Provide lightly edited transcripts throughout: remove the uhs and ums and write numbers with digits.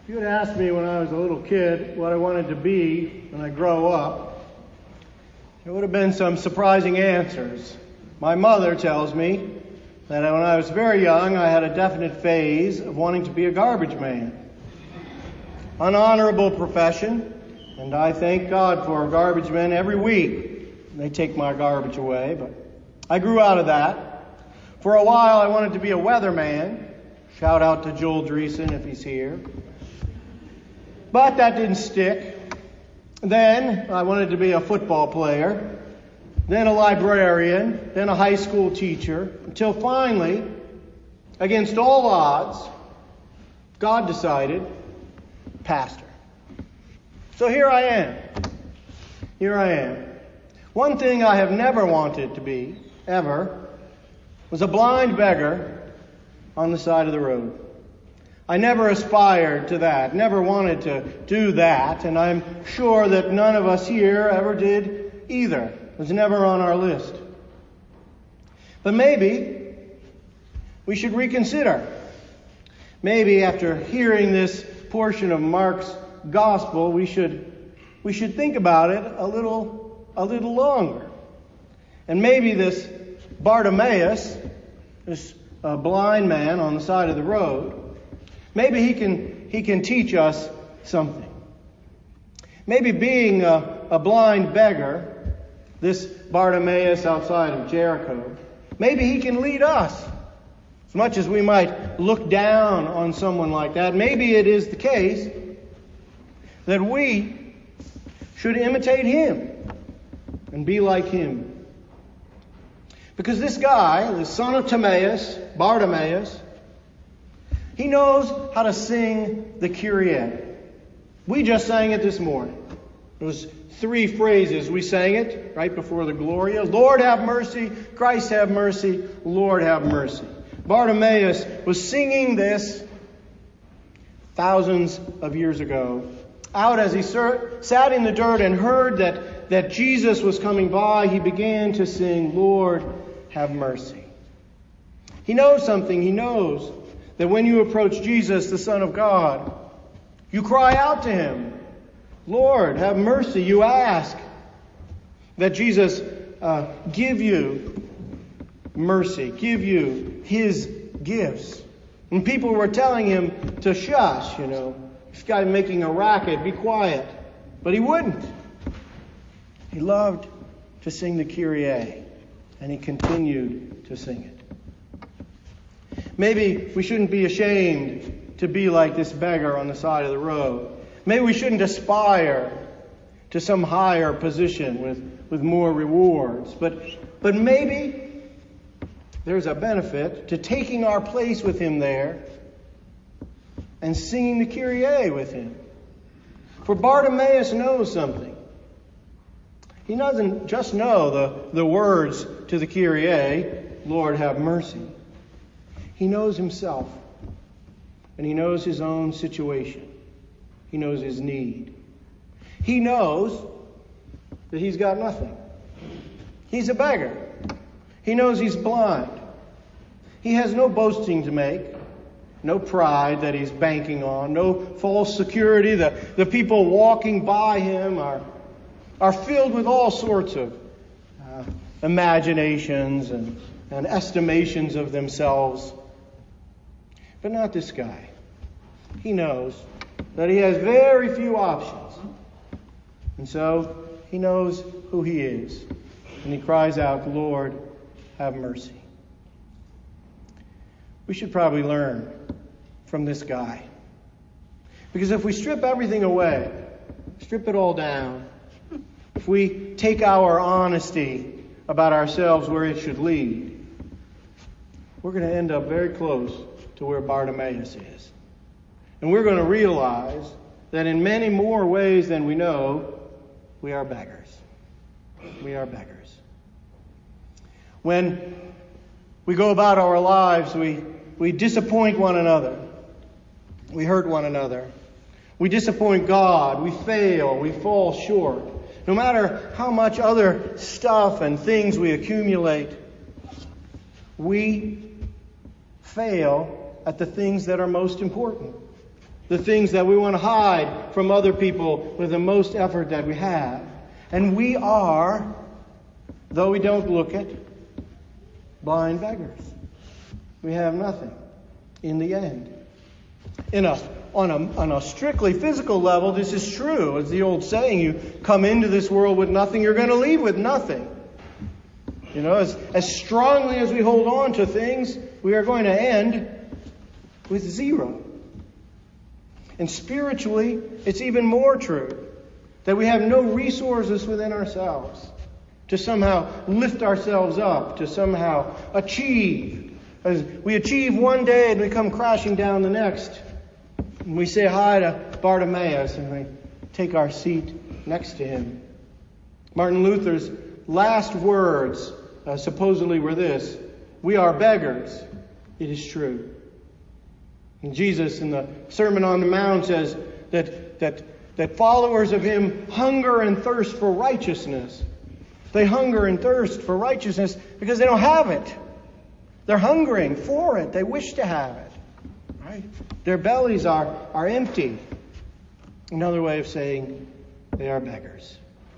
you had asked me when I was a little kid what I wanted to be when I grow up, there would have been some surprising answers. My mother tells me that when I was very young, I had a definite phase of wanting to be a garbage man. An honorable profession, and I thank God for garbage men every week. They take my garbage away, but I grew out of that. For a while, I wanted to be a weatherman. Shout out to Joel Dreesen if he's here. But that didn't stick. Then I wanted to be a football player, then a librarian, then a high school teacher, until finally, against all odds, God decided, pastor. So here I am. Here I am. One thing I have never wanted to be, ever, was a blind beggar on the side of the road. I never aspired to that, never wanted to do that, and I'm sure that none of us here ever did either. It was never on our list. But maybe we should reconsider. Maybe after hearing this portion of Mark's gospel, we should think about it a little longer. And maybe this Bartimaeus, this blind man on the side of the road, maybe he can teach us something. Maybe being a blind beggar, this Bartimaeus outside of Jericho, maybe he can lead us. As much as we might look down on someone like that, maybe it is the case that we should imitate him and be like him. Because this guy, the son of Timaeus, Bartimaeus, he knows how to sing the Kyrie. We just sang it this morning. It was 3 phrases. We sang it right before the Gloria. Lord have mercy, Christ have mercy, Lord have mercy. Bartimaeus was singing this thousands of years ago, out as he sat in the dirt and heard that Jesus was coming by. He began to sing, Lord have mercy. He knows something. He knows that when you approach Jesus, the Son of God, you cry out to him, Lord, have mercy. You ask that Jesus give you mercy, give you his gifts. And people were telling him to shush, this guy making a racket, be quiet. But he wouldn't. He loved to sing the Kyrie, and he continued to sing it. Maybe we shouldn't be ashamed to be like this beggar on the side of the road. Maybe we shouldn't aspire to some higher position with more rewards. But maybe there's a benefit to taking our place with him there and singing the Kyrie with him. For Bartimaeus knows something. He doesn't just know the words to the Kyrie, Lord have mercy. He knows himself, and he knows his own situation. He knows his need. He knows that he's got nothing. He's a beggar. He knows he's blind. He has no boasting to make, no pride that he's banking on, no false security. The people walking by him are filled with all sorts of imaginations and estimations of themselves. But not this guy. He knows that he has very few options. And so he knows who he is. And he cries out, Lord, have mercy. We should probably learn from this guy. Because if we strip everything away, strip it all down, if we take our honesty about ourselves where it should lead, we're going to end up very close to where Bartimaeus is. And we're going to realize that in many more ways than we know, we are beggars. We are beggars. When we go about our lives, we disappoint one another. We hurt one another. We disappoint God. We fail. We fall short. No matter how much other stuff and things we accumulate, we fail at the things that are most important. the things that we want to hide from other people with the most effort that we have. And we are, though we don't look it, blind beggars. We have nothing in the end. On a strictly physical level, this is true. As the old saying, you come into this world with nothing, you're going to leave with nothing. You know, as strongly as we hold on to things, we are going to end with zero. And spiritually, it's even more true that we have no resources within ourselves to somehow lift ourselves up, to somehow achieve. As we achieve one day and we come crashing down the next. And we say hi to Bartimaeus and we take our seat next to him. Martin Luther's last words supposedly were this: "We are beggars, it is true." And Jesus in the Sermon on the Mount says that followers of him hunger and thirst for righteousness. They hunger and thirst for righteousness because they don't have it. They're hungering for it. They wish to have it. Right? Their bellies are empty. Another way of saying they are beggars.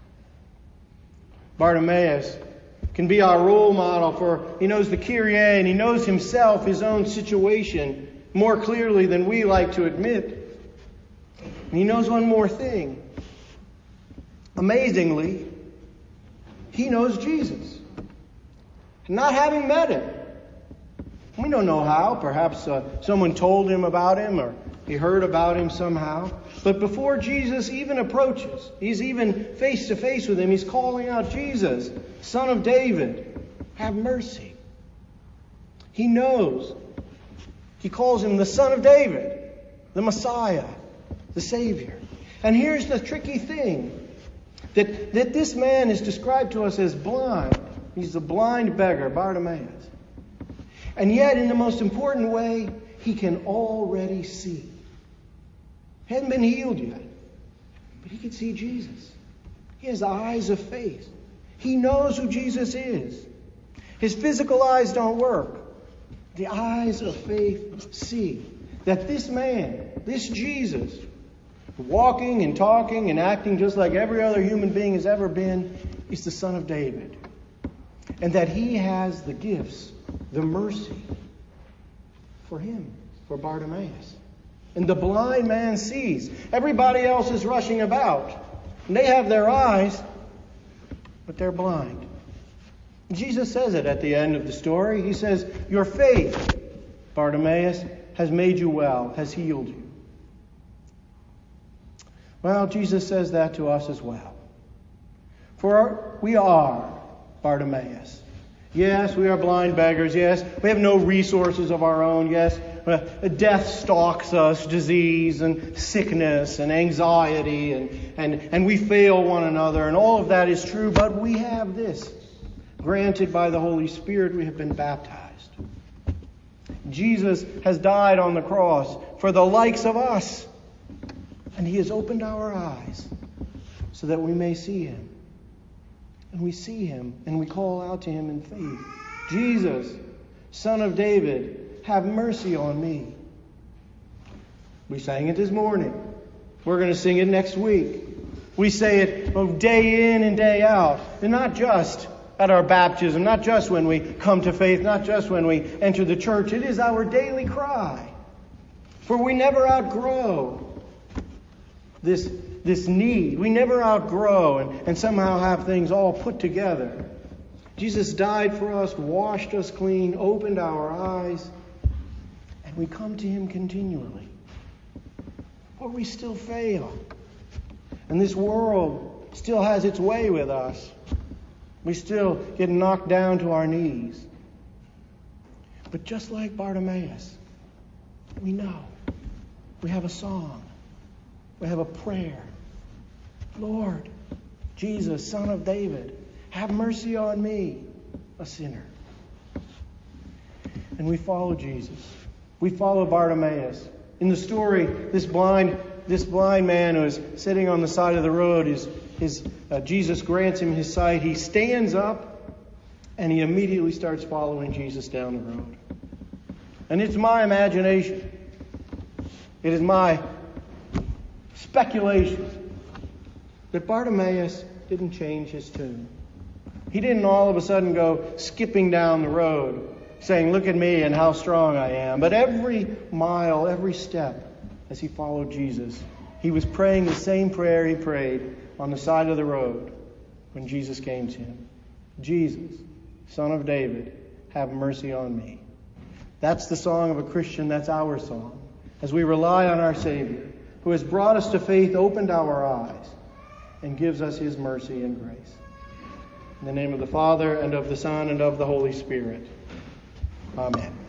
Bartimaeus can be our role model, for he knows the Kyrie and he knows himself, his own situation, more clearly than we like to admit. And he knows one more thing. Amazingly, he knows Jesus. Not having met him. We don't know how. Perhaps someone told him about him or he heard about him somehow. But before Jesus even approaches, he's even face to face with him, he's calling out, "Jesus, Son of David, have mercy." He knows. He calls him the Son of David, the Messiah, the Savior. And here's the tricky thing, that this man is described to us as blind. He's a blind beggar, Bartimaeus. And yet, in the most important way, he can already see. He hadn't been healed yet, but he can see Jesus. He has eyes of faith. He knows who Jesus is. His physical eyes don't work. The eyes of faith see that this man, this Jesus, walking and talking and acting just like every other human being has ever been, is the Son of David. And that he has the gifts, the mercy for him, for Bartimaeus. And the blind man sees. Everybody else is rushing about. And they have their eyes, but they're blind. Jesus says it at the end of the story. He says, "Your faith, Bartimaeus, has made you well, has healed you." Well, Jesus says that to us as well. For we are Bartimaeus. Yes, we are blind beggars. Yes, we have no resources of our own. Yes, death stalks us, disease and sickness and anxiety, and we fail one another. And all of that is true, but we have this. Granted by the Holy Spirit, we have been baptized. Jesus has died on the cross for the likes of us. And he has opened our eyes so that we may see him. And we see him and we call out to him in faith. "Jesus, Son of David, have mercy on me." We sang it this morning. We're going to sing it next week. We say it day in and day out. And not just at our baptism, not just when we come to faith, not just when we enter the church. It is our daily cry. For we never outgrow this need. We never outgrow and somehow have things all put together. Jesus died for us, washed us clean, opened our eyes, and we come to him continually. But we still fail. And this world still has its way with us. We still get knocked down to our knees. But just like Bartimaeus, we know. We have a song. We have a prayer. "Lord, Jesus, Son of David, have mercy on me, a sinner." And we follow Jesus. We follow Bartimaeus. In the story, this blind man who is sitting on the side of the road, Jesus grants him his sight. He stands up and he immediately starts following Jesus down the road. And it's my imagination. It is my speculation. But Bartimaeus didn't change his tune. He didn't all of a sudden go skipping down the road, saying, "Look at me and how strong I am." But every mile, every step, as he followed Jesus, he was praying the same prayer he prayed on the side of the road when Jesus came to him. "Jesus, Son of David, have mercy on me." That's the song of a Christian. That's our song. As we rely on our Savior, who has brought us to faith, opened our eyes, and gives us his mercy and grace. In the name of the Father, and of the Son, and of the Holy Spirit. Amen.